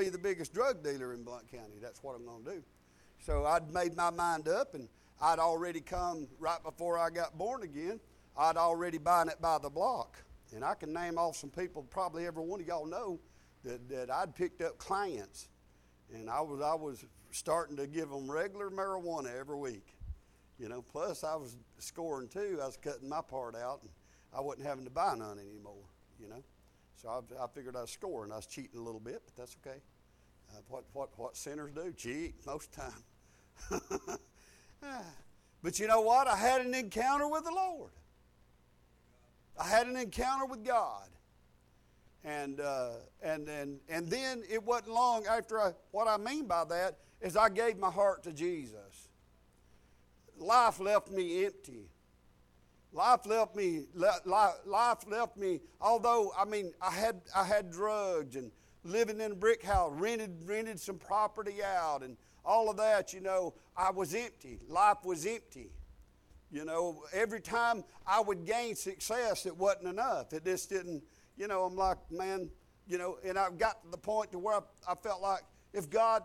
be the biggest drug dealer in Blount County. That's what I'm going to do. So I'd made my mind up, and I'd already come right before I got born again. I'd already buying it by the block. And I can name off some people, probably every one of y'all know, that I'd picked up clients. And I was starting to give them regular marijuana every week. You know, plus I was scoring too. I was cutting my part out, and I wasn't having to buy none anymore, you know. So I figured I was scoring. I was cheating a little bit, but that's okay. What sinners do, cheat most of the time. But you know what? I had an encounter with the Lord. I had an encounter with God. And then it wasn't long after what I mean by that is I gave my heart to Jesus. Life left me empty. Life left me, although, I mean, I had drugs and living in a brick house, rented some property out and all of that, you know, I was empty. Life was empty. You know, every time I would gain success, it wasn't enough. It just didn't, you know, I'm like, man, you know, and I got to the point to where I felt like, if God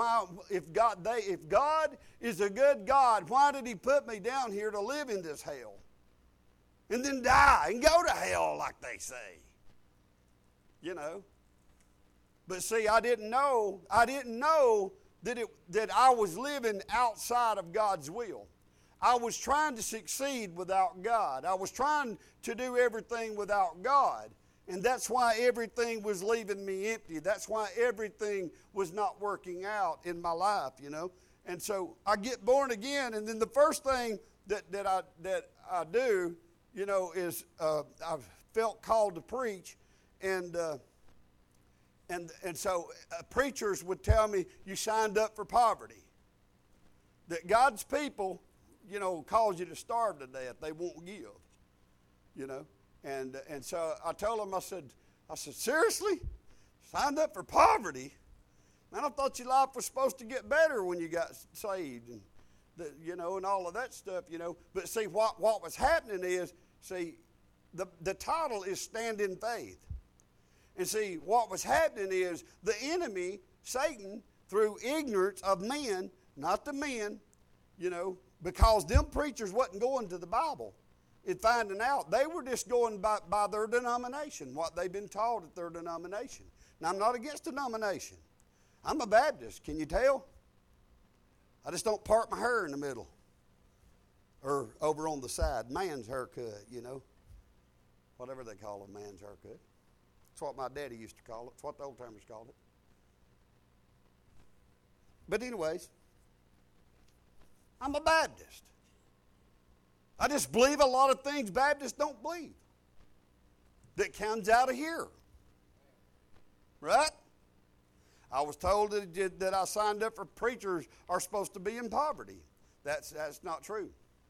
is a good God, why did He put me down here to live in this hell? And then die and go to hell like they say. You know. But see, I didn't know that I was living outside of God's will. I was trying to succeed without God. I was trying to do everything without God. And that's why everything was leaving me empty. That's why everything was not working out in my life, you know. And so I get born again, and then the first thing that I do, you know, is I felt called to preach, and so preachers would tell me, you signed up for poverty. That God's people, you know, cause you to starve to death. They won't give, you know. And so I told them, I said, seriously? Signed up for poverty? Man, I thought your life was supposed to get better when you got saved, and you know, and all of that stuff, you know. But see, what was happening is, see, the title is Stand in Faith. And see, what was happening is the enemy, Satan, through ignorance of men, not the men, you know, because them preachers wasn't going to the Bible and finding out. They were just going by their denomination, what they've been taught at their denomination. Now, I'm not against denomination. I'm a Baptist, can you tell? I just don't part my hair in the middle or over on the side. Man's haircut, you know, whatever they call a man's haircut. That's what my daddy used to call it. It's what the old timers called it. But anyways, I'm a Baptist. I just believe a lot of things Baptists don't believe that comes out of here. Right? I was told that I signed up for preachers are supposed to be in poverty. That's not true.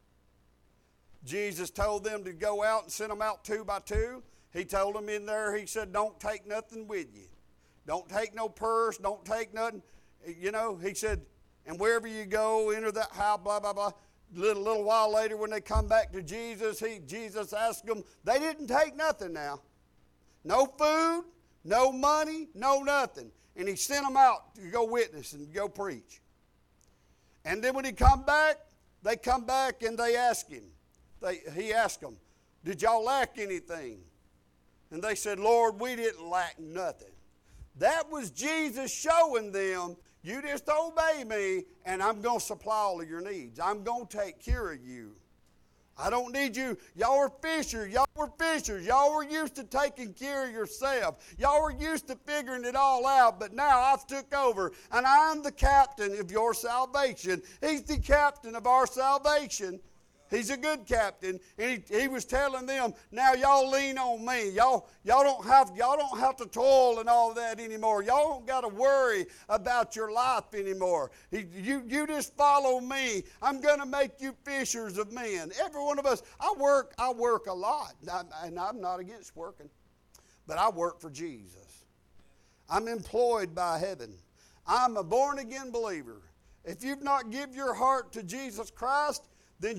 Jesus told them to go out and send them out 2 by 2. He told them in there, he said, don't take nothing with you. Don't take no purse. Don't take nothing. You know, he said, and wherever you go, enter that house, blah, blah, blah. Little while later when they come back to Jesus, Jesus asked them, they didn't take nothing now. No food, no money, no nothing. And he sent them out to go witness and go preach. And then when he come back, they come back and they ask him. He asked them, did y'all lack anything? And they said, Lord, we didn't lack nothing. That was Jesus showing them, you just obey me, and I'm going to supply all of your needs. I'm going to take care of you. I don't need you. Y'all were fishers. Y'all were fishers. Y'all were used to taking care of yourself. Y'all were used to figuring it all out, but now I've took over, and I'm the captain of your salvation. He's the captain of our salvation. He's a good captain, and he was telling them, now y'all lean on me. Y'all don't have to toil and all that anymore. Y'all don't got to worry about your life anymore. You just follow me. I'm going to make you fishers of men. Every one of us, I work a lot, and I'm not against working, but I work for Jesus. I'm employed by heaven. I'm a born-again believer. If you've not given your heart to Jesus Christ, then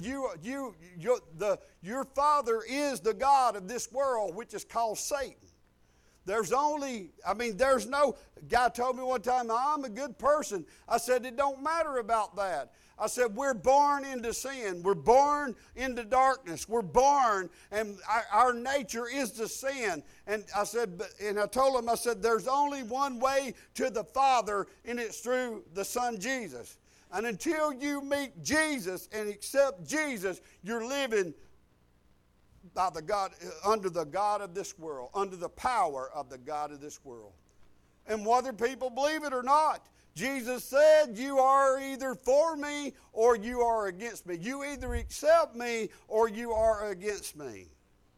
your father is the god of this world, which is called Satan. There's no, guy told me one time, I'm a good person. I said, it don't matter about that. I said, we're born into sin. We're born into darkness. We're born, and our nature is to sin. And I said, and I told him, I said, there's only one way to the Father, and it's through the Son Jesus. And until you meet Jesus and accept Jesus, you're living by the God, under the God of this world, under the power of the God of this world. And whether people believe it or not, Jesus said, you are either for me or you are against me. You either accept me or you are against me.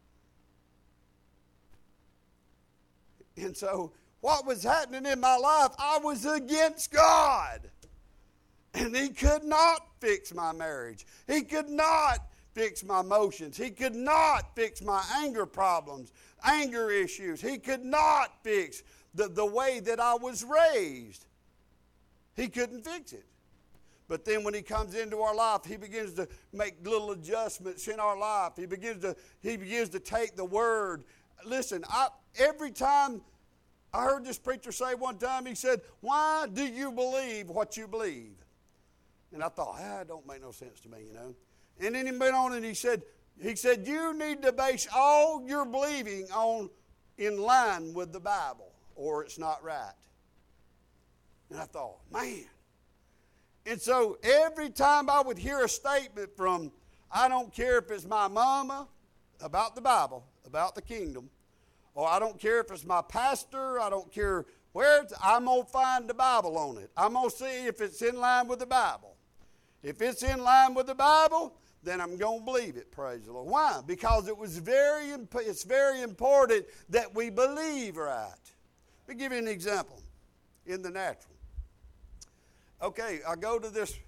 And so what was happening in my life, I was against God. And He could not fix my marriage. He could not fix my emotions. He could not fix my anger problems, anger issues. He could not fix the way that I was raised. He couldn't fix it. But then when He comes into our life, He begins to make little adjustments in our life. He begins to take the Word. Listen, every time I heard this preacher say one time, he said, why do you believe what you believe? And I thought, it don't make no sense to me, you know. And then he went on and he said, you need to base all your believing in line with the Bible, or it's not right. And I thought, man. And so every time I would hear a statement from, I don't care if it's my mama about the Bible, about the kingdom, or I don't care if it's my pastor, I don't care where I'm going to find the Bible on it. I'm going to see if it's in line with the Bible. If it's in line with the Bible, then I'm going to believe it, praise the Lord. Why? Because it's very important that we believe right. Let me give you an example in the natural. Okay, I go to this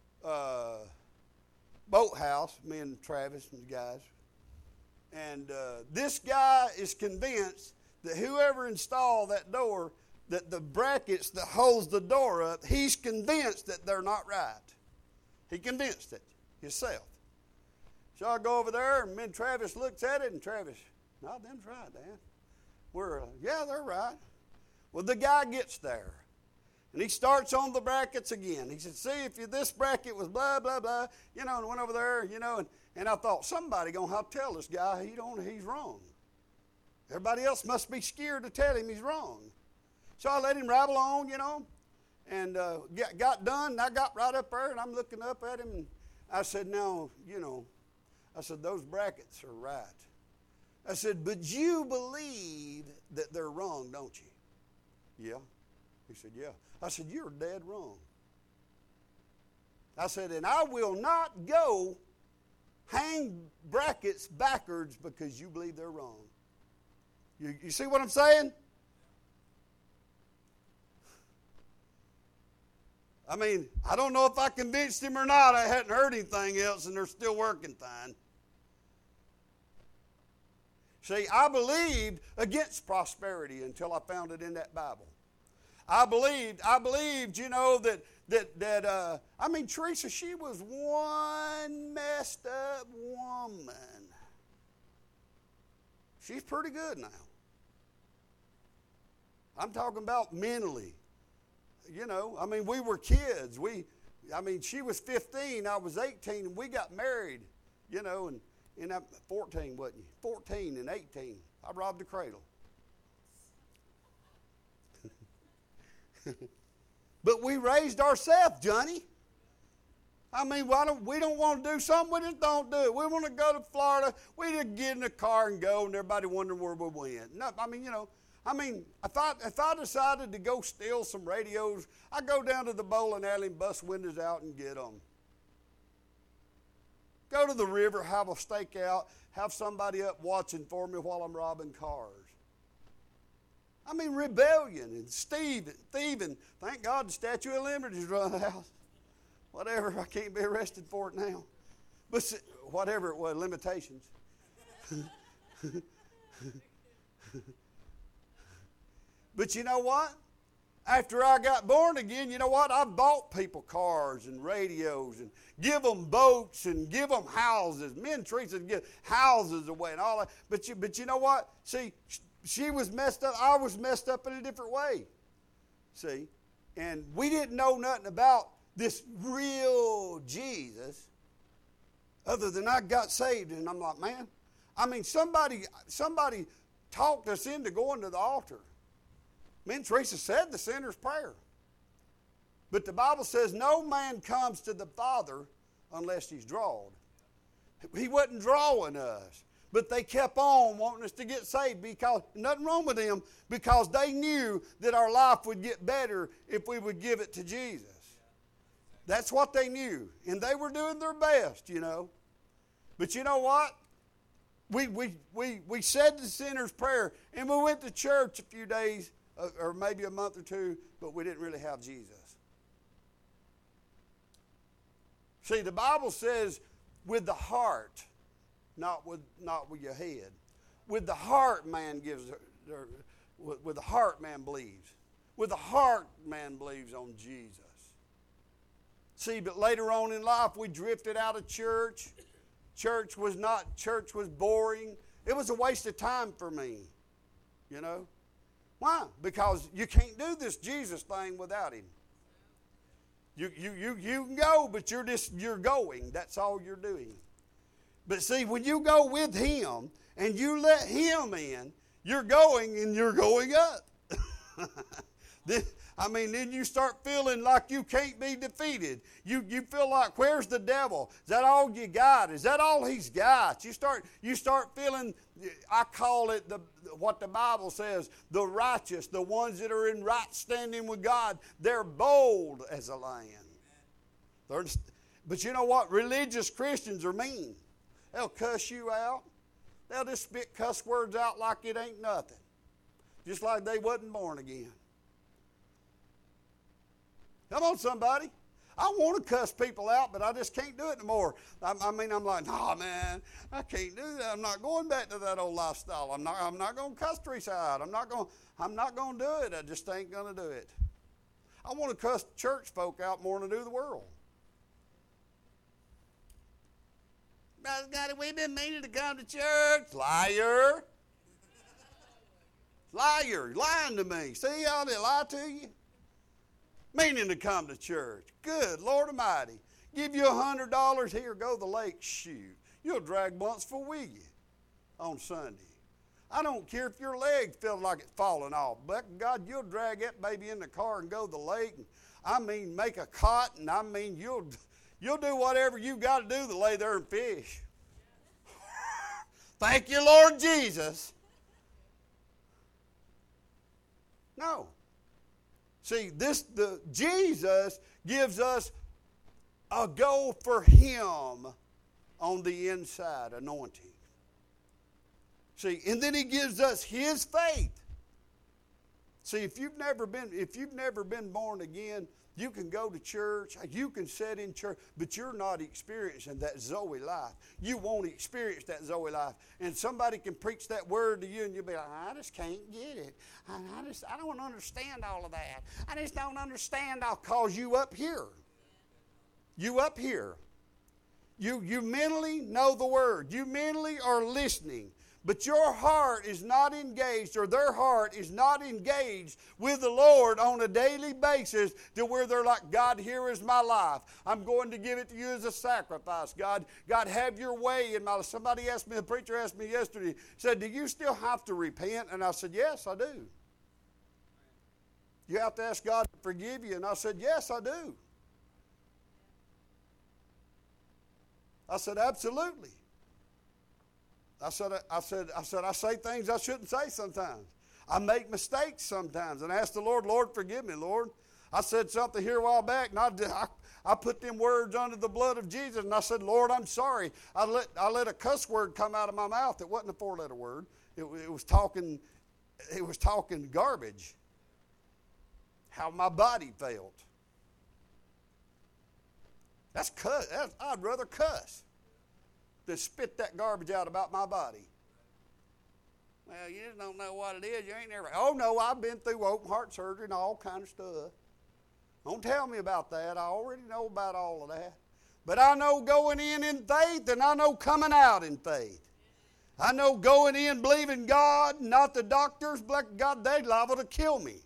boathouse, me and Travis and the guys, and this guy is convinced that whoever installed that door, that the brackets that holds the door up, he's convinced that they're not right. He convinced it himself. So I go over there, and me and Travis looks at it, and Travis, no, them's right, Dan. Yeah, they're right. Well, the guy gets there, and he starts on the brackets again. He said, see, if this bracket was blah, blah, blah, and went over there, and I thought, somebody going to have to tell this guy he's wrong. Everybody else must be scared to tell him he's wrong. So I let him rattle on, and got done, and I got right up there, and I'm looking up at him, and I said, now, I said, those brackets are right. I said, but you believe that they're wrong, don't you? Yeah. He said, yeah. I said, you're dead wrong. I said, and I will not go hang brackets backwards because you believe they're wrong. You see what I'm saying? I mean, I don't know if I convinced him or not. I hadn't heard anything else, and they're still working fine. See, I believed against prosperity until I found it in that Bible. I believed, that Teresa, she was one messed up woman. She's pretty good now. I'm talking about mentally. We were kids. She was 15, I was 18, and we got married, and I'm 14, wasn't you? 14 and 18. I robbed the cradle. But we raised ourselves, Johnny. We don't want to do something, we just don't do it. We want to go to Florida, we just get in the car and go, and everybody wondering where we went. No, if I decided to go steal some radios, I'd go down to the bowling alley and bust windows out and get them. Go to the river, have a stakeout, have somebody up watching for me while I'm robbing cars. Rebellion and thieving. Thank God the Statute of Liberty's run out. Whatever, I can't be arrested for it now. But whatever it was, limitations. But you know what? After I got born again, you know what? I bought people cars and radios and give them boats and give them houses. Me and Teresa give houses away and all that. But you know what? See, she was messed up. I was messed up in a different way. See? And we didn't know nothing about this real Jesus other than I got saved. And I'm like, man, I mean, somebody talked us into going to the altar. Me and Teresa said the sinner's prayer. But the Bible says no man comes to the Father unless he's drawn. He wasn't drawing us. But they kept on wanting us to get saved because nothing wrong with them, because they knew that our life would get better if we would give it to Jesus. That's what they knew. And they were doing their best, you know. But you know what? We said the sinner's prayer, and we went to church a few days, or maybe a month or two, but we didn't really have Jesus. See, the Bible says with the heart, not with your head. With the heart, man with the heart, man believes. With the heart, man believes on Jesus. See, but later on in life, we drifted out of church. Church was boring. It was a waste of time for me, you know. Why? Because you can't do this Jesus thing without him. You can go, but you're going. That's all you're doing. But see, when you go with him and you let him in, you're going and you're going up. Then you start feeling like you can't be defeated. You feel like, where's the devil? Is that all you got? Is that all he's got? You start feeling, I call it what the Bible says, the righteous, the ones that are in right standing with God. They're bold as a lion. But you know what? Religious Christians are mean. They'll cuss you out. They'll just spit cuss words out like it ain't nothing. Just like they wasn't born again. Come on, somebody. I want to cuss people out, but I just can't do it anymore. I'm like, no, man, I can't do that. I'm not going back to that old lifestyle. I'm not going to cuss Teresa out. I'm not going to do it. I just ain't going to do it. I want to cuss church folk out more than I do the world. Brother Scotty, we've been meaning to come to church. Liar. Liar. Lying to me. See how they lie to you? Meaning to come to church. Good Lord Almighty. Give you $100. Here, go to the lake. Shoot. You'll drag Buntsville with you on Sunday. I don't care if your leg feels like it's falling off. But God, you'll drag that baby in the car and go to the lake. And, make a cot. And you'll do whatever you got to do to lay there and fish. Thank you, Lord Jesus. No. See, Jesus gives us a goal for him on the inside, anointing. See, and then he gives us his faith. See, if you've never been born again, you can go to church, you can sit in church, but you're not experiencing that Zoe life. You won't experience that Zoe life. And somebody can preach that word to you and you'll be like, I just can't get it. I don't understand all of that. I just don't understand. I'll cause you up here. You up here. You mentally know the word. You mentally are listening. But your heart is not engaged, or their heart is not engaged with the Lord on a daily basis to where they're like, God, here is my life. I'm going to give it to you as a sacrifice. God, have your way in my life. Somebody asked me, the preacher asked me yesterday, said, do you still have to repent? And I said, yes, I do. You have to ask God to forgive you. And I said, yes, I do. I said, absolutely. I say things I shouldn't say sometimes. I make mistakes sometimes and ask the Lord, Lord, forgive me, Lord. I said something here a while back, and I put them words under the blood of Jesus, and I said, Lord, I'm sorry. I let a cuss word come out of my mouth. It wasn't a 4-letter word. It was talking garbage. How my body felt. That's cuss. I'd rather cuss to spit that garbage out about my body. Well, you just don't know what it is. You ain't never. Oh, no, I've been through open heart surgery and all kind of stuff. Don't tell me about that. I already know about all of that. But I know going in faith, and I know coming out in faith. I know going in believing God, not the doctors, black God, they liable to kill me.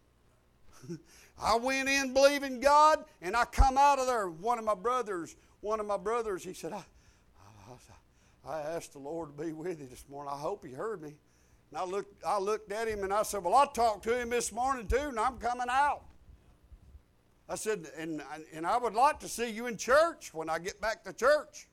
I went in believing God, and I come out of there. One of my brothers, he said, I asked the Lord to be with you this morning. I hope he heard me. And I looked at him and I said, well, I talked to him this morning too, and I'm coming out. I said, and I would like to see you in church when I get back to church.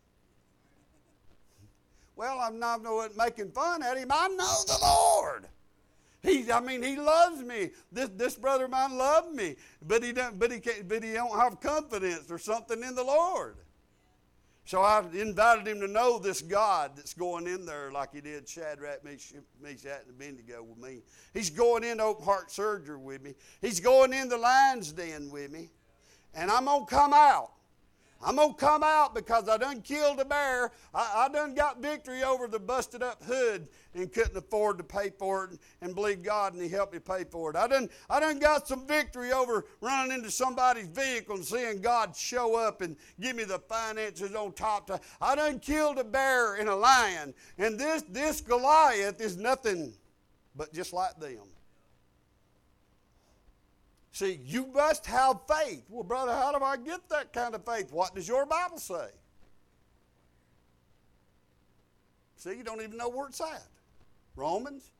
Well, I'm not making fun at him. I know the Lord. He loves me. This brother of mine loved me, but he don't have confidence or something in the Lord. So I invited him to know this God that's going in there like he did Shadrach, Meshach, and Abednego with me. He's going into open heart surgery with me. He's going in the lion's den with me. And I'm going to come out. I'm going to come out because I done killed a bear. I done got victory over the busted up hood and couldn't afford to pay for it and believe God and he helped me pay for it. I done got some victory over running into somebody's vehicle and seeing God show up and give me the finances on top. I done killed a bear and a lion. And this Goliath is nothing but just like them. See, you must have faith. Well, brother, how do I get that kind of faith? What does your Bible say? See, you don't even know where it's at. Romans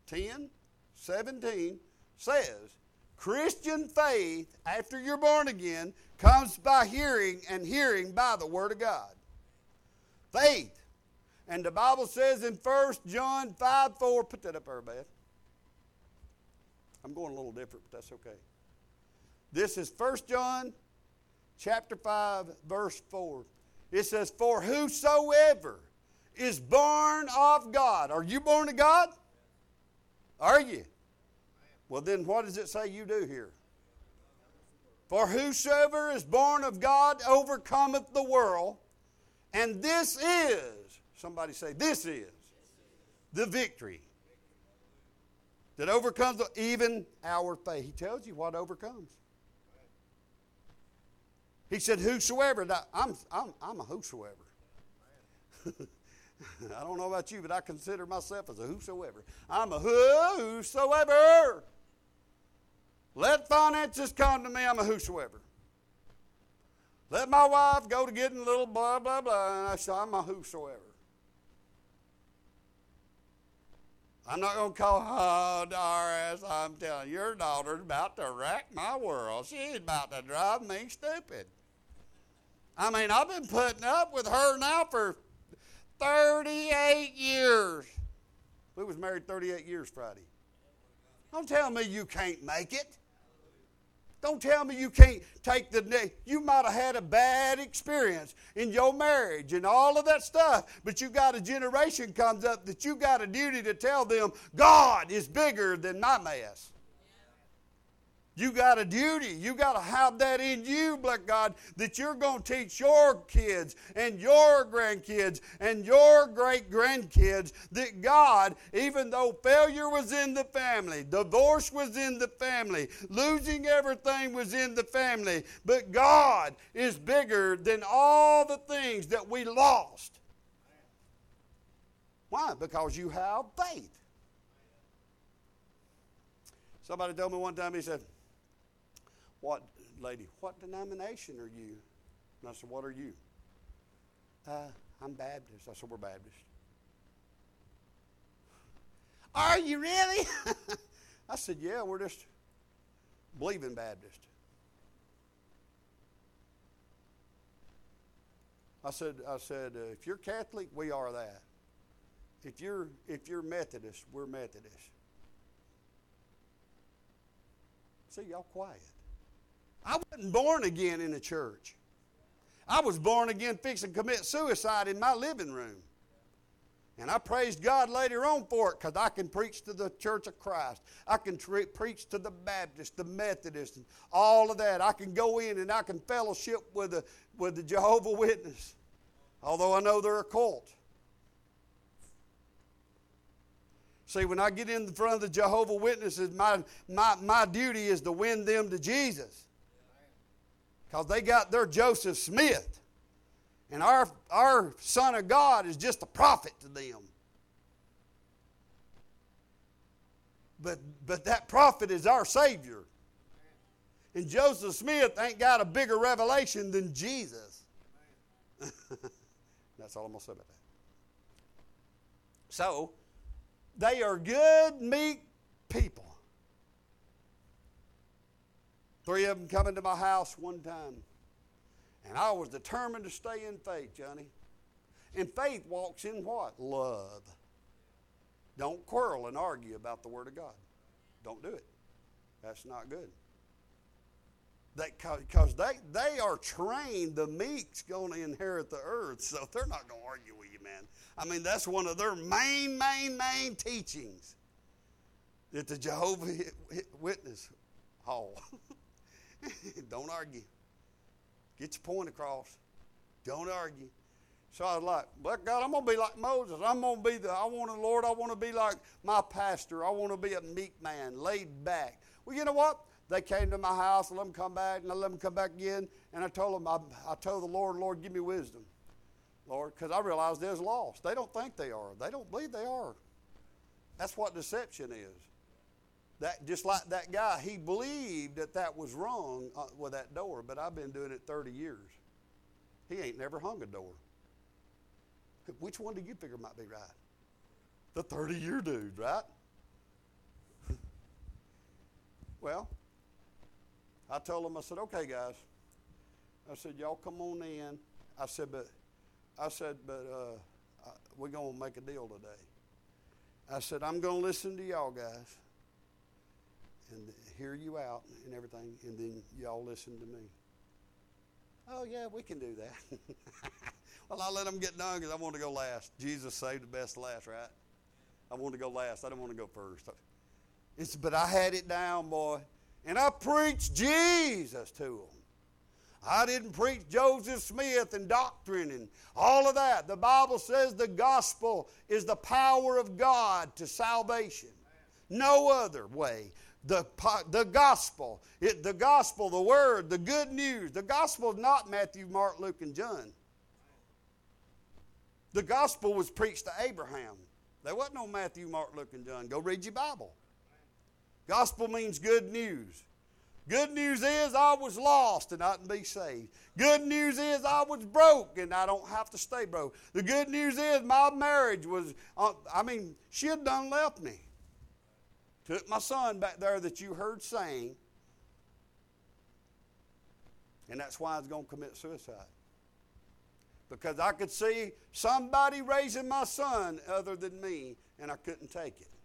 10:17 says, Christian faith, after you're born again, comes by hearing, and hearing by the Word of God. Faith. And the Bible says in 1 John 5:4, put that up there, Beth. I'm going a little different, but that's okay. This is 1 John chapter 5, verse 4. It says, for whosoever is born of God. Are you born of God? Are you? Well, then what does it say you do here? For whosoever is born of God overcometh the world. And this is, somebody say, this is the victory that overcomes even our faith. He tells you what overcomes. He said, whosoever. Now, I'm a whosoever. I don't know about you, but I consider myself as a whosoever. I'm a whosoever. Let finances come to me. I'm a whosoever. Let my wife go to getting a little blah, blah, blah. And I say, I'm a whosoever. I'm not going to call, oh, Doris, I'm telling you, your daughter's about to wreck my world. She's about to drive me stupid. I mean, I've been putting up with her now for 38 years. We was married 38 years Friday. Don't tell me you can't make it. Don't tell me you can't take the day. You might have had a bad experience in your marriage and all of that stuff, but you got a generation comes up that you got a duty to tell them God is bigger than my mess. You got a duty. You got to have that in you, black God, that you're going to teach your kids and your grandkids and your great-grandkids that God, even though failure was in the family, divorce was in the family, losing everything was in the family, but God is bigger than all the things that we lost. Why? Because you have faith. Somebody told me one time, he said, what denomination are you? And I said, what are you? I'm Baptist. I said, we're Baptist. Are you really? I said, yeah, we're just believing Baptist. I said, if you're Catholic, we are that. If you're Methodist, we're Methodist. See, y'all quiet. I wasn't born again in a church. I was born again fixing to commit suicide in my living room. And I praised God later on for it because I can preach to the Church of Christ. I can preach to the Baptist, the Methodist, and all of that. I can go in and I can fellowship with the Jehovah's Witness, although I know they're a cult. See, when I get in front of the Jehovah's Witnesses, my duty is to win them to Jesus. Because they got their Joseph Smith. And our Son of God is just a prophet to them. But that prophet is our Savior. And Joseph Smith ain't got a bigger revelation than Jesus. That's all I'm going to say about that. So, they are good, meek people. 3 of them come into my house one time. And I was determined to stay in faith, Johnny. And faith walks in what? Love. Don't quarrel and argue about the Word of God. Don't do it. That's not good. Because they are trained, the meek's going to inherit the earth, so they're not going to argue with you, man. I mean, that's one of their main teachings at the Jehovah Witness Hall. Don't argue. Get your point across. Don't argue. So I was like, but God, I'm going to be like Moses. I want to be like my pastor. I want to be a meek man, laid back. Well, you know what? They came to my house, I let them come back, and I let them come back again. And I told them, I told the Lord, give me wisdom. Lord, because I realized they're lost. They don't think they are. They don't believe they are. That's what deception is. That just like that guy, he believed that was wrong with that door, but I've been doing it 30 years. He ain't never hung a door. Which one do you figure might be right? The 30-year dude, right? Well, I told them, I said, okay, guys. I said, y'all come on in. I said, but we're going to make a deal today. I said, I'm going to listen to y'all guys and hear you out and everything, and then y'all listen to me. Oh, yeah, we can do that. Well, I let them get done because I want to go last. Jesus saved the best last, right? I want to go last. I didn't want to go first. But I had it down, boy. And I preached Jesus to them. I didn't preach Joseph Smith and doctrine and all of that. The Bible says the gospel is the power of God to salvation. No other way. The gospel, the word, the good news. The gospel is not Matthew, Mark, Luke, and John. The gospel was preached to Abraham. There wasn't no Matthew, Mark, Luke, and John. Go read your Bible. Gospel means good news. Good news is I was lost and I can be saved. Good news is I was broke and I don't have to stay broke. The good news is my marriage was, she had done left me. Took my son back there that you heard sing, and that's why I was going to commit suicide. Because I could see somebody raising my son other than me, and I couldn't take it.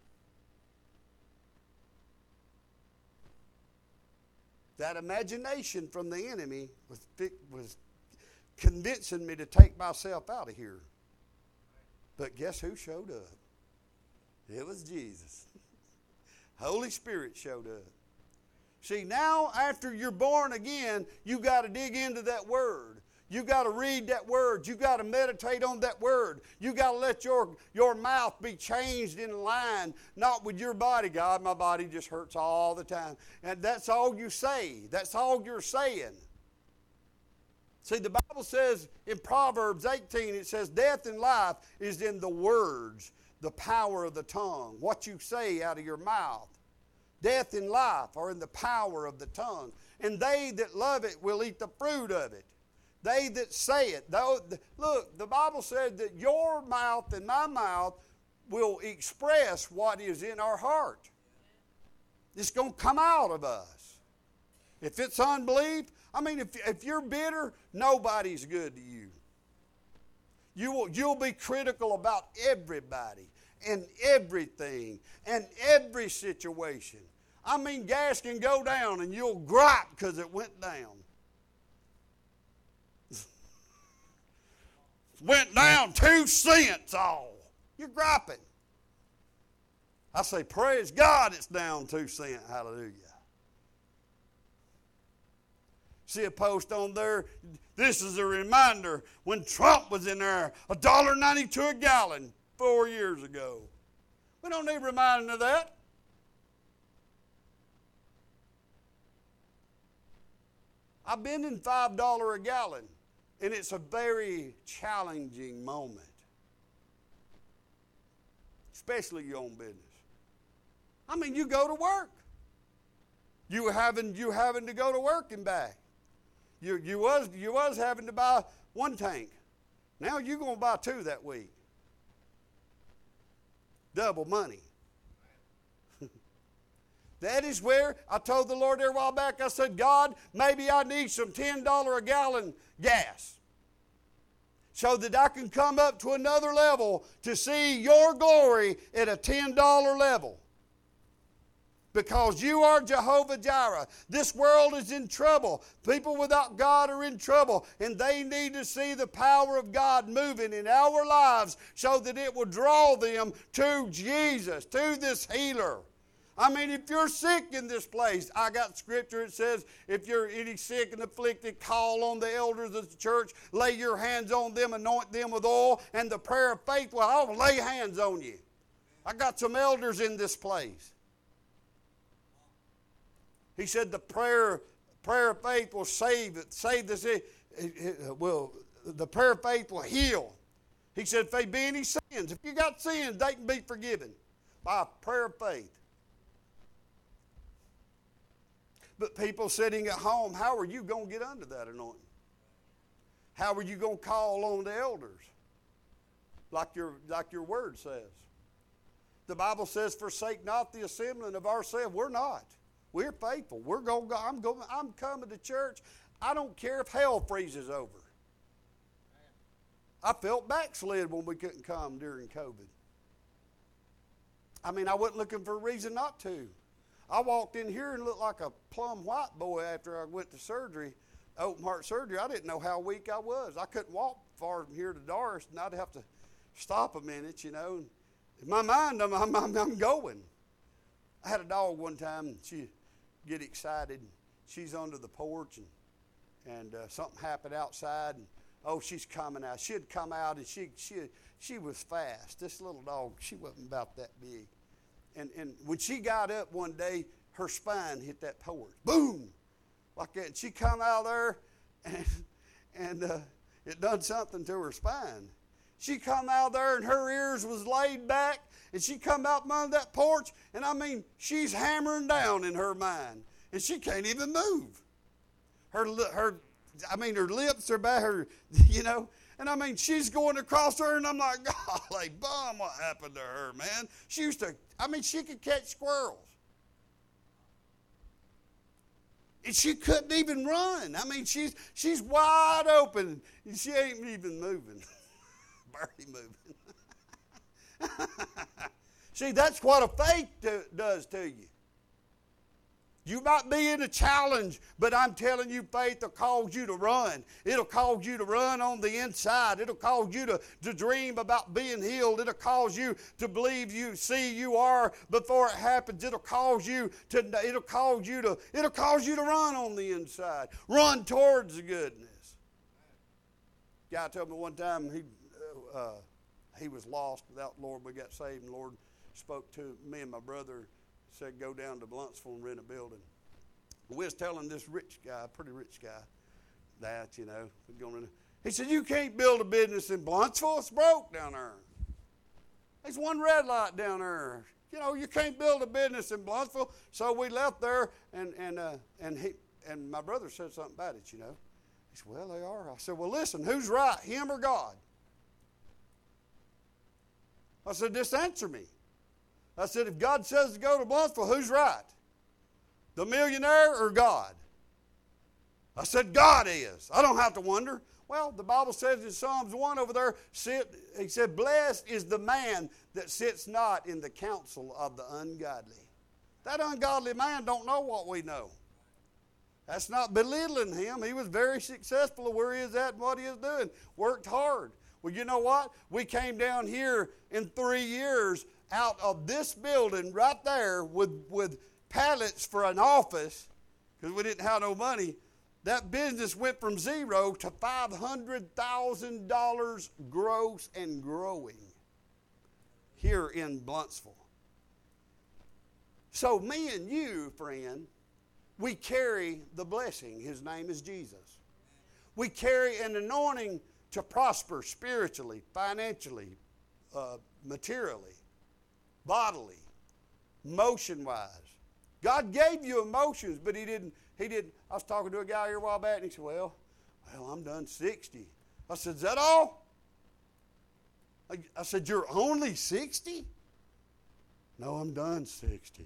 That imagination from the enemy was convincing me to take myself out of here. But guess who showed up? It was Jesus. Holy Spirit showed up. See, now after you're born again, you got to dig into that Word. You got to read that Word. You got to meditate on that Word. You got to let your mouth be changed in line, not with your body. God, my body just hurts all the time. And that's all you say. That's all you're saying. See, the Bible says in Proverbs 18, it says, death and life is in the words, the power of the tongue, what you say out of your mouth. Death and life are in the power of the tongue. And they that love it will eat the fruit of it. They that say it. Look, the Bible said that your mouth and my mouth will express what is in our heart. It's going to come out of us. If it's unbelief, if you're bitter, nobody's good to you. You'll be critical about everybody and everything and every situation. Gas can go down and you'll gripe because it went down. Went down 2 cents all. You're griping. I say, praise God it's down 2 cents. Hallelujah. See a post on there. This is a reminder when Trump was in there, $1.92 a gallon 4 years ago. We don't need reminding of that. I've been in $5 a gallon, and it's a very challenging moment, especially your own business. I mean, you go to work. You were having to go to work and back. You was having to buy one tank. Now you're going to buy 2 that week. Double money. That is where I told the Lord there a while back, I said, God, maybe I need some $10 a gallon gas so that I can come up to another level to see your glory at a $10 level. Because you are Jehovah Jireh. This world is in trouble. People without God are in trouble. And they need to see the power of God moving in our lives so that it will draw them to Jesus, to this healer. I mean, if you're sick in this place, I got scripture that says, if you're any sick and afflicted, call on the elders of the church, lay your hands on them, anoint them with oil, and the prayer of faith, well, I'll lay hands on you. I got some elders in this place. He said the prayer of faith will save this. The prayer of faith will heal. He said if there be any sins, if you got sins, they can be forgiven by a prayer of faith. But people sitting at home, how are you going to get under that anointing? How are you going to call on the elders? Like your word says. The Bible says, forsake not the assembling of ourselves. We're not. We're faithful. We're going to go. I'm coming to church. I don't care if hell freezes over. I felt backslid when we couldn't come during COVID. I mean, I wasn't looking for a reason not to. I walked in here and looked like a plumb white boy after I went to surgery, open heart surgery. I didn't know how weak I was. I couldn't walk far from here to Doris, and I'd have to stop a minute, you know. In my mind, I'm going. I had a dog one time, and she'd get excited. She's under the porch, and something happened outside, and she's coming out. She'd come out, and she was fast. This little dog, she wasn't about that big. And when she got up one day, her spine hit that porch. Boom! Like that. And she come out there, and it done something to her spine. She come out there, and her ears was laid back, and she come out from under that porch, and I mean, she's hammering down in her mind, and she can't even move. Her lips are back, you know. And I mean, she's going across her, and I'm like, golly, bum, what happened to her, man? She could catch squirrels. And she couldn't even run. I mean, she's wide open, and she ain't even moving. Barely moving. See, that's what a faith does to you. You might be in a challenge, but I'm telling you, faith will cause you to run. It'll cause you to run on the inside. It'll cause you to dream about being healed. It'll cause you to believe you are before it happens. It'll cause you to run on the inside. Run towards the goodness. Guy told me one time he was lost without the Lord. We got saved, and the Lord spoke to me and my brother. Said go down to Blunsville and rent a building. We was telling this rich guy, pretty rich guy, that, you know, he said, you can't build a business in Blunsville. It's broke down there. There's one red light down there. You know, you can't build a business in Blunsville. So we left there, and my brother said something about it, you know. He said, well, they are. I said, well, listen, who's right, him or God? I said, just answer me. I said, if God says to go to Blunsville, who's right? The millionaire or God? I said, God is. I don't have to wonder. Well, the Bible says in Psalms 1 over there, he said, blessed is the man that sits not in the counsel of the ungodly. That ungodly man don't know what we know. That's not belittling him. He was very successful at where he is at and what he is doing. Worked hard. Well, you know what? We came down here in 3 years out of this building right there with pallets for an office, because we didn't have no money. That business went from zero to $500,000 gross and growing here in Blunsville. So me and you, friend, we carry the blessing. His name is Jesus. We carry an anointing to prosper spiritually, financially, materially, bodily. motion-wise. God gave you emotions, but he didn't. I was talking to a guy here a while back, and he said, well, I'm done 60. I said, is that all? I said, you're only 60? No, I'm done 60.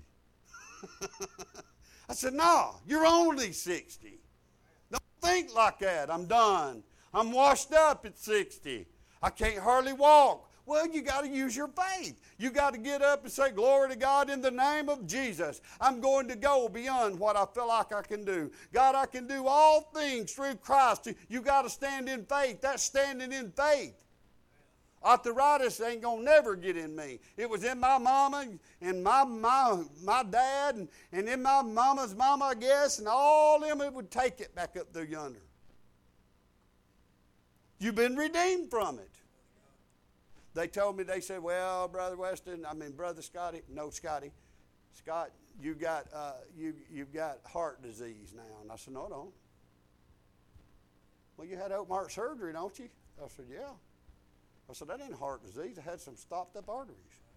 I said, no, you're only 60. Don't think like that. I'm done. I'm washed up at 60. I can't hardly walk. Well, you got to use your faith. You got to get up and say, glory to God in the name of Jesus. I'm going to go beyond what I feel like I can do. God, I can do all things through Christ. You got to stand in faith. That's standing in faith. Arthritis ain't going to never get in me. It was in my mama and my dad and in my mama's mama, I guess, and all them it would take it back up there yonder. You've been redeemed from it. They told me, they said, well, Brother Scotty, Scott, you've got heart disease now. And I said, no, I don't. Well, you had open heart surgery, don't you? I said, yeah. I said, that ain't heart disease. I had some stopped up arteries.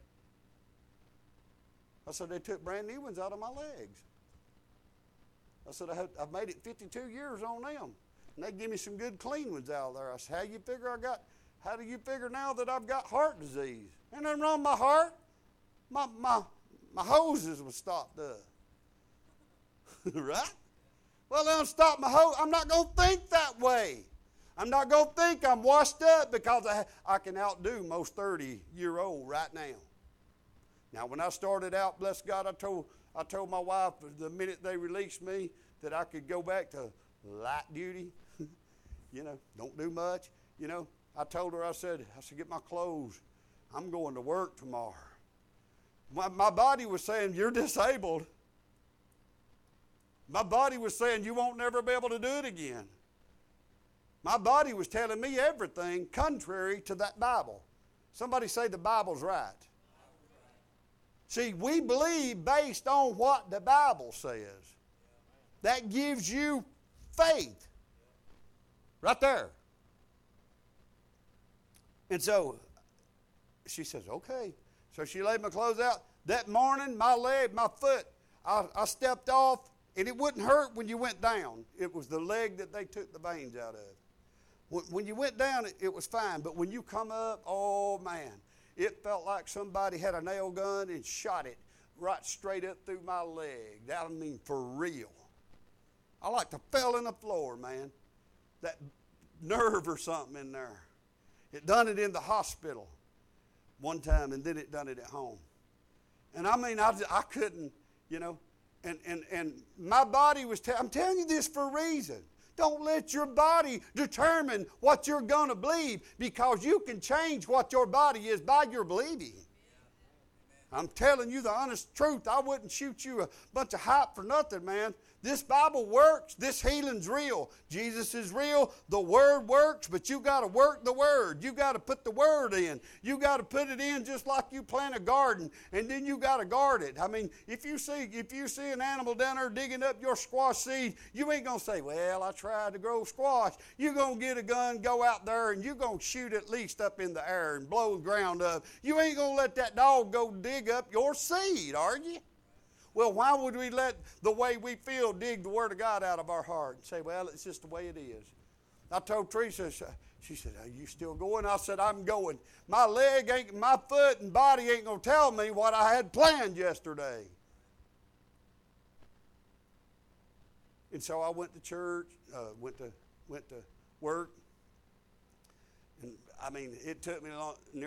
I said, they took brand new ones out of my legs. I said, I've made it 52 years on them. And they give me some good clean ones out there. I said, how do you figure now that I've got heart disease? Ain't nothing wrong with my heart. My hoses was stopped up. Right? Well, they'll stop my hose. I'm not going to think that way. I'm not going to think I'm washed up because I can outdo most 30-year-old right now. Now, when I started out, bless God, I told my wife the minute they released me that I could go back to light duty. Don't do much. I told her, I said, get my clothes. I'm going to work tomorrow. My body was saying, you're disabled. My body was saying, you won't never be able to do it again. My body was telling me everything contrary to that Bible. Somebody say the Bible's right. See, we believe based on what the Bible says. That gives you faith. Right there. And so she says, okay. So she laid my clothes out. That morning, my foot, I stepped off, and it wouldn't hurt when you went down. It was the leg that they took the veins out of. When you went down, it was fine. But when you come up, oh, man, it felt like somebody had a nail gun and shot it right straight up through my leg. I mean, for real. I like to fell in the floor, man. That nerve or something in there. It done it in the hospital one time, and then it done it at home. And I mean, I couldn't, and my body was, I'm telling you this for a reason. Don't let your body determine what you're going to believe, because you can change what your body is by your believing. I'm telling you the honest truth. I wouldn't shoot you a bunch of hype for nothing, man. This Bible works. This healing's real. Jesus is real. The Word works, but you got to work the Word. You got to put the Word in. You got to put it in just like you plant a garden, and then you got to guard it. I mean, if you see an animal down there digging up your squash seed, you ain't going to say, well, I tried to grow squash. You're going to get a gun, go out there, and you're going to shoot at least up in the air and blow the ground up. You ain't going to let that dog go dig up your seed, are you? Well, why would we let the way we feel dig the Word of God out of our heart and say, well, it's just the way it is? I told Teresa, she said, are you still going? I said, I'm going. My foot and body ain't going to tell me what I had planned yesterday. And so I went to church, went to work. And I mean, it took me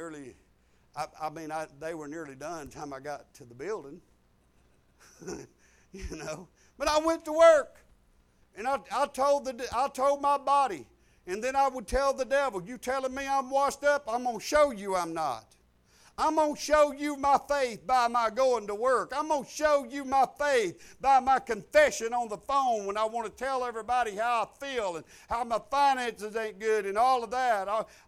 they were nearly done by the time I got to the building. But I went to work, and I told my body, and then I would tell the devil, you telling me I'm washed up? I'm going to show you I'm not. I'm going to show you my faith by my going to work. I'm going to show you my faith by my confession on the phone when I want to tell everybody how I feel and how my finances ain't good and all of that.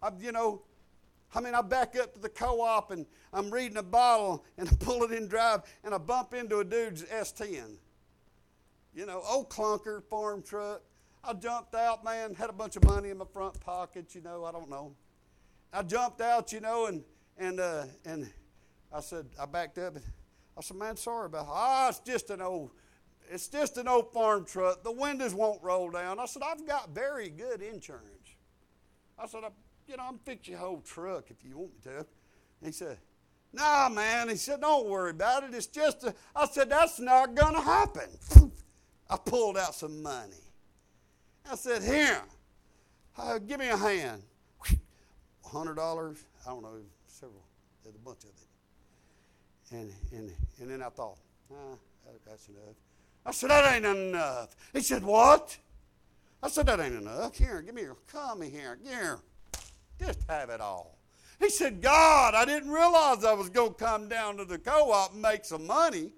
I back up to the co-op and I'm reading a bottle and I pull it in drive and I bump into a dude's S10. Old clunker farm truck. I jumped out, man, had a bunch of money in my front pocket, I don't know. I jumped out, and I said, I backed up and I said, man, sorry about that. It's just an old farm truck. The windows won't roll down. I said, I've got very good insurance. I said, I'm fix your whole truck if you want me to. He said, nah, man. He said, don't worry about it. It's just I said, that's not going to happen. I pulled out some money. I said, here, give me a hand. $100, I don't know, several, there's a bunch of it. And then I thought, that's enough. I said, that ain't enough. He said, what? I said, that ain't enough. Here, give me your, come here, here. Just have it all. He said, God, I didn't realize I was going to come down to the co-op and make some money.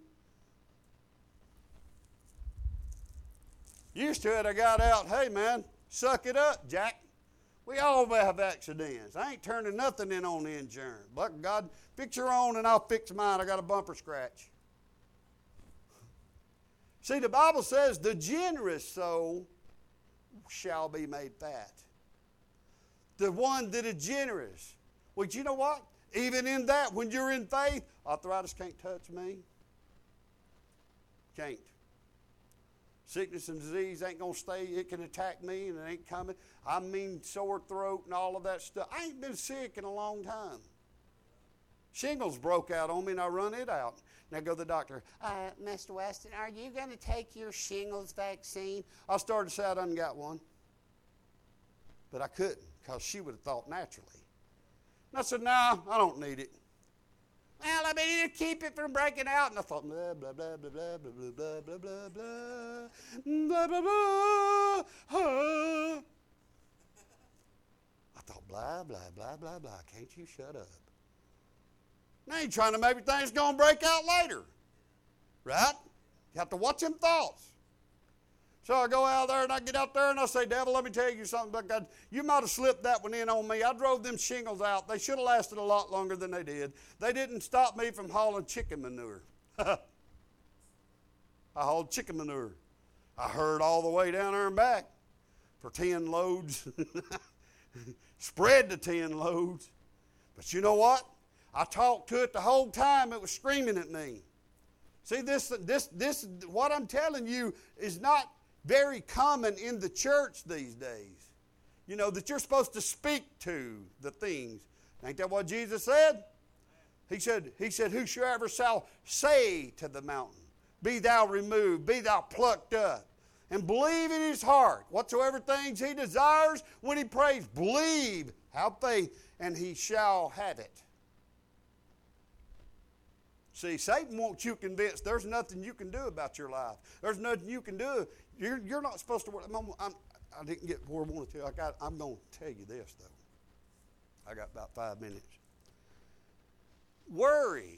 Used to it, I got out, hey, man, suck it up, Jack. We all have accidents. I ain't turning nothing in on the insurance. But God, fix your own and I'll fix mine. I got a bumper scratch. See, the Bible says the generous soul shall be made fat. The one that is generous. Well, you know what? Even in that, when you're in faith, arthritis can't touch me. Can't. Sickness and disease ain't going to stay. It can attack me and it ain't coming. I mean sore throat and all of that stuff. I ain't been sick in a long time. Shingles broke out on me and I run it out. And I go to the doctor, Mr. Weston, are you going to take your shingles vaccine? I started to say I done got one. But I couldn't because she would have thought naturally. And I said, no, I don't need it. Well, I mean, to keep it from breaking out. And I thought, blah, blah, blah, blah, blah, blah, blah, blah, blah, blah, blah, blah, blah. I thought, blah, blah, blah, blah, blah. Can't you shut up? Now you're trying to maybe things going to break out later. Right? You have to watch them thoughts. So I go out there and I get out there and I say, devil, let me tell you something about God. You might have slipped that one in on me. I drove them shingles out. They should have lasted a lot longer than they did. They didn't stop me from hauling chicken manure. I hauled chicken manure. I heard all the way down there and back for 10 loads. Spread the 10 loads. But you know what? I talked to it the whole time. It was screaming at me. See, this what I'm telling you is not very common in the church these days. You know, that you're supposed to speak to the things. Ain't that what Jesus said? He said, whosoever shall say to the mountain, be thou removed, be thou plucked up, and believe in his heart, whatsoever things he desires when he prays, believe, have faith, and he shall have it. See, Satan wants you convinced there's nothing you can do about your life. There's nothing you can do. You're not supposed to work. I didn't get where I wanted to. I'm going to tell you this, though. I got about 5 minutes. Worry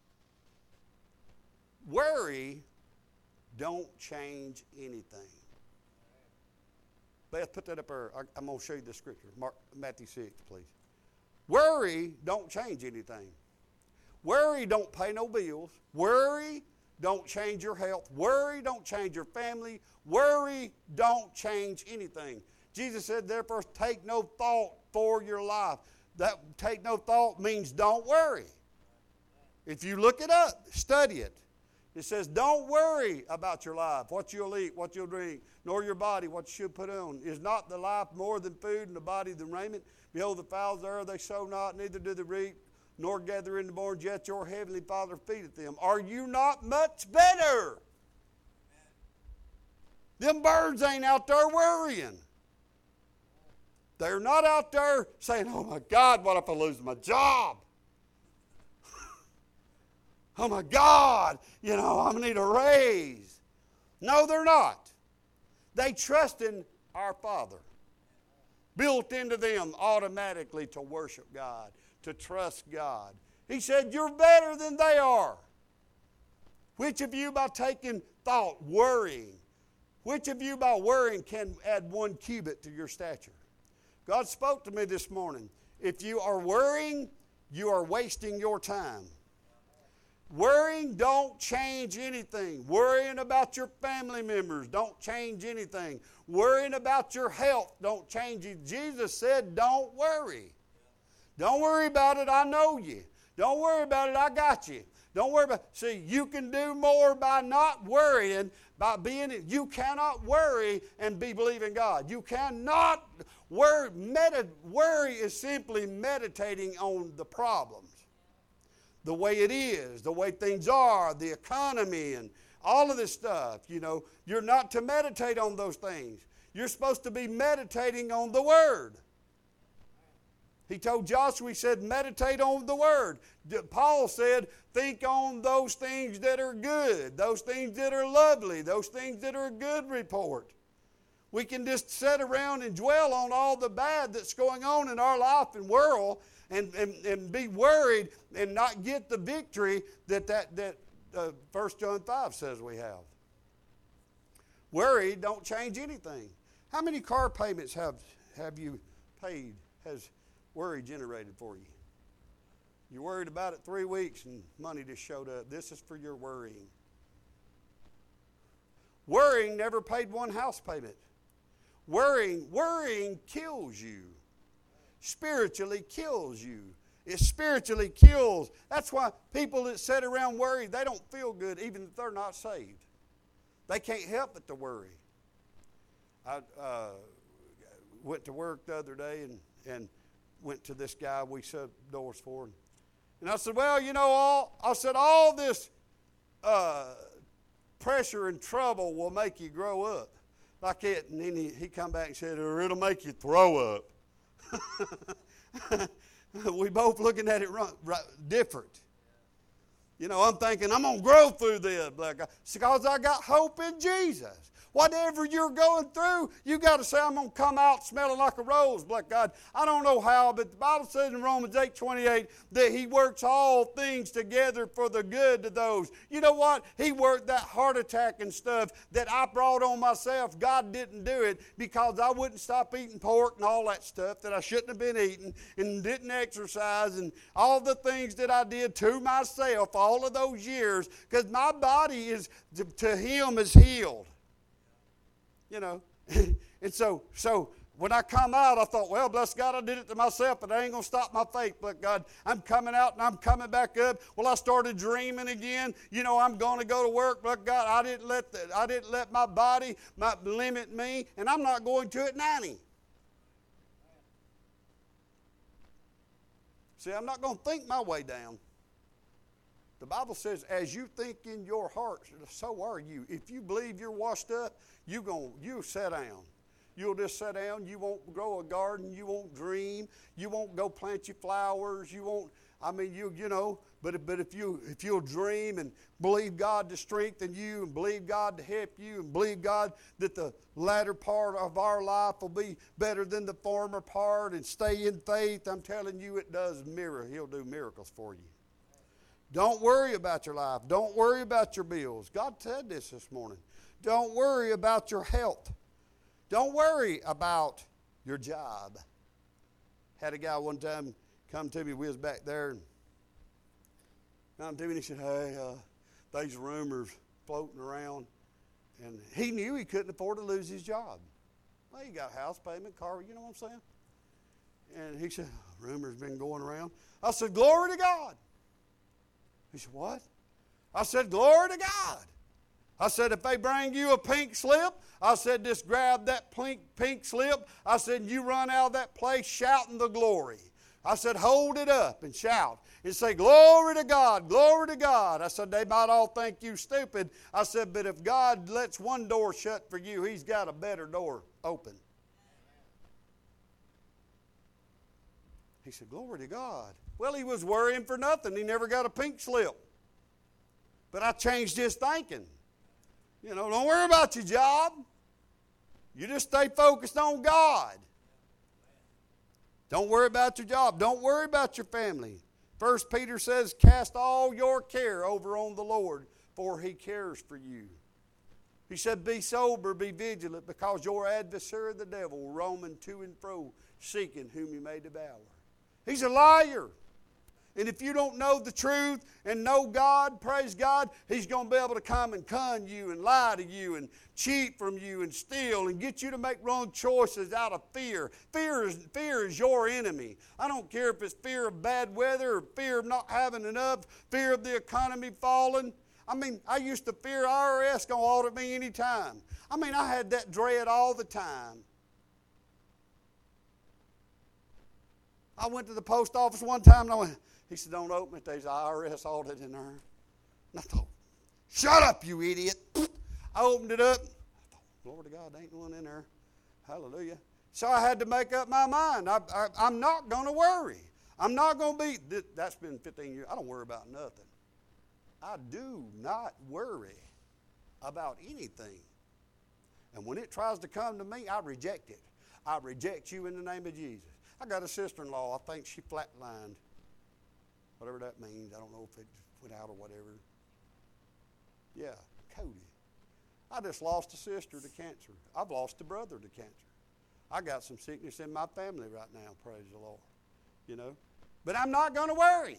don't change anything. Beth, put that up there. I'm going to show you the scripture. Matthew 6, please. Worry don't change anything. Worry don't pay no bills. Worry don't change your health. Worry don't change your family. Worry don't change anything. Jesus said, therefore, take no thought for your life. That take no thought means don't worry. If you look it up, study it. It says, don't worry about your life, what you'll eat, what you'll drink, nor your body, what you should put on. Is not the life more than food and the body than raiment? Behold, the fowls there, they sow not, neither do they reap, nor gather in the barns, yet your heavenly Father feedeth them. Are you not much better? Them birds ain't out there worrying. They're not out there saying, oh my God, what if I lose my job? Oh my God, I'm going to need a raise. No, they're not. They trust in our Father. Built into them automatically to worship God, to trust God. He said, you're better than they are. Which of you by taking thought, worrying, which of you by worrying can add 1 cubit to your stature? God spoke to me this morning. If you are worrying, you are wasting your time. Worrying don't change anything. Worrying about your family members don't change anything. Worrying about your health don't change it. Jesus said, don't worry. Don't worry about it, I know you. Don't worry about it, I got you. Don't worry about, see, you can do more by not worrying, by being, you cannot worry and be believing God. You cannot worry. Worry is simply meditating on the problems. The way it is, the way things are, the economy, and all of this stuff, you know. You're not to meditate on those things. You're supposed to be meditating on the Word. He told Joshua, he said, meditate on the Word. Paul said, think on those things that are good, those things that are lovely, those things that are a good report. We can just sit around and dwell on all the bad that's going on in our life and world and be worried and not get the victory that 1 John 5 says we have. Worry don't change anything. How many car payments have you paid? Has worry generated for you? You're worried about it 3 weeks and money just showed up. This is for your worrying. Worrying never paid one house payment. Worrying kills you. Spiritually kills you. It spiritually kills. That's why people that sit around worry, they don't feel good even if they're not saved. They can't help but to worry. I went to work the other day and went to this guy we shut doors for. And I said, well, you know, all this pressure and trouble will make you grow up. Like it. And then he come back and said, or it'll make you throw up. We both looking at it different. You know, I'm thinking, I'm going to grow through this. Because I got hope in Jesus. Whatever you're going through, you got to say, I'm going to come out smelling like a rose. Black God, I don't know how, but the Bible says in Romans 8:28 that He works all things together for the good to those. You know what? He worked that heart attack and stuff that I brought on myself. God didn't do it because I wouldn't stop eating pork and all that stuff that I shouldn't have been eating and didn't exercise and all the things that I did to myself all of those years because my body is, to Him, is healed. You know, and so when I come out, I thought, well, bless God, I did it to myself, but I ain't going to stop my faith. But God, I'm coming out and I'm coming back up. Well, I started dreaming again. You know, I'm going to go to work. But God, I didn't let my body limit me, and I'm not going to at 90. See, I'm not going to think my way down. The Bible says, as you think in your heart, so are you. If you believe you're washed up, you sit down. You'll just sit down. You won't grow a garden. You won't dream. You won't go plant your flowers. You won't. I mean, you know. But if you'll dream and believe God to strengthen you and believe God to help you and believe God that the latter part of our life will be better than the former part and stay in faith, I'm telling you, it does mirror. He'll do miracles for you. Don't worry about your life. Don't worry about your bills. God said this morning. Don't worry about your health. Don't worry about your job. Had a guy one time come to me. We was back there. And come to me and he said, hey, there's rumors floating around. And he knew he couldn't afford to lose his job. Well, he got house payment, car, you know what I'm saying? And he said, rumors been going around. I said, glory to God. He said, what? I said, glory to God. I said, if they bring you a pink slip, I said, just grab that pink slip. I said, you run out of that place shouting the glory. I said, hold it up and shout and say, glory to God, glory to God. I said, they might all think you stupid. I said, but if God lets one door shut for you, He's got a better door open. He said, glory to God. Well, he was worrying for nothing. He never got a pink slip. But I changed his thinking. You know, don't worry about your job. You just stay focused on God. Don't worry about your job. Don't worry about your family. 1 Peter says, cast all your care over on the Lord, for He cares for you. He said, be sober, be vigilant, because your adversary, the devil, roaming to and fro, seeking whom he may devour. He's a liar. And if you don't know the truth and know God, praise God, He's going to be able to come and con you and lie to you and cheat from you and steal and get you to make wrong choices out of fear. Fear is your enemy. I don't care if it's fear of bad weather or fear of not having enough, fear of the economy falling. I mean, I used to fear IRS going to audit me anytime. I mean, I had that dread all the time. I went to the post office one time and he said, don't open it, there's an IRS audit in there. And I thought, shut up, you idiot. I opened it up. I thought, Lord of God, there ain't one in there. Hallelujah. So I had to make up my mind. I'm not going to worry. I'm not going to be, that's been 15 years. I don't worry about nothing. I do not worry about anything. And when it tries to come to me, I reject it. I reject you in the name of Jesus. I got a sister-in-law. I think she flatlined. Whatever that means. I don't know if it went out or whatever. Yeah, Cody. I just lost a sister to cancer. I've lost a brother to cancer. I got some sickness in my family right now, praise the Lord. You know. But I'm not going to worry.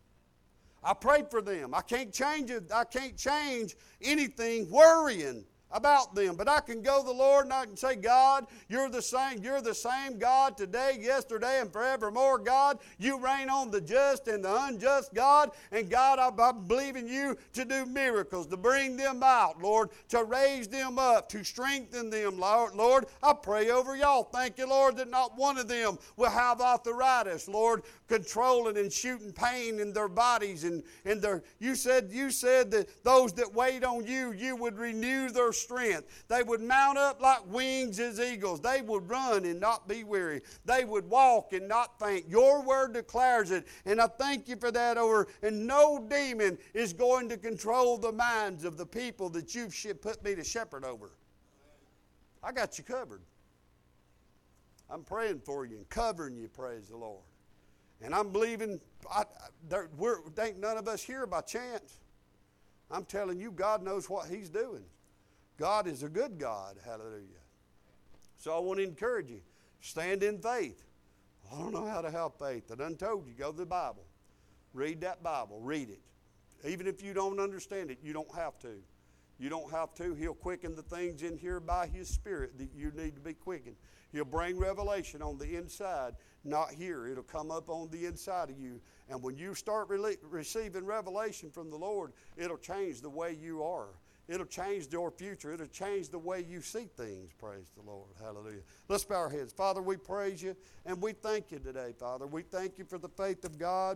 I prayed for them. I can't change it. I can't change anything worrying about them. But I can go to the Lord and I can say, God, you're the same God today, yesterday, and forevermore. God, you reign on the just and the unjust, God. And God, I believe in you to do miracles, to bring them out, Lord, to raise them up, to strengthen them, Lord. I pray over y'all. Thank you, Lord, that not one of them will have arthritis, Lord, controlling and shooting pain in their bodies. And you said that those that wait on you, you would renew their strength. They would mount up like wings as eagles. They would run and not be weary. They would walk and not faint. Your word declares it, and I thank you for that. And no demon is going to control the minds of the people that you've put me to shepherd over. I got you covered. I'm praying for you and covering you, praise the Lord. And I'm believing, ain't none of us here by chance. I'm telling you, God knows what He's doing. God is a good God. Hallelujah. So I want to encourage you. Stand in faith. I don't know how to have faith. I done told you, go to the Bible. Read that Bible. Read it. Even if you don't understand it, you don't have to. You don't have to. He'll quicken the things in here by His Spirit that you need to be quickened. He'll bring revelation on the inside, not here. It'll come up on the inside of you. And when you start receiving revelation from the Lord, it'll change the way you are. It'll change your future. It'll change the way you see things. Praise the Lord. Hallelujah. Let's bow our heads. Father, we praise you and we thank you today, Father. We thank you for the faith of God.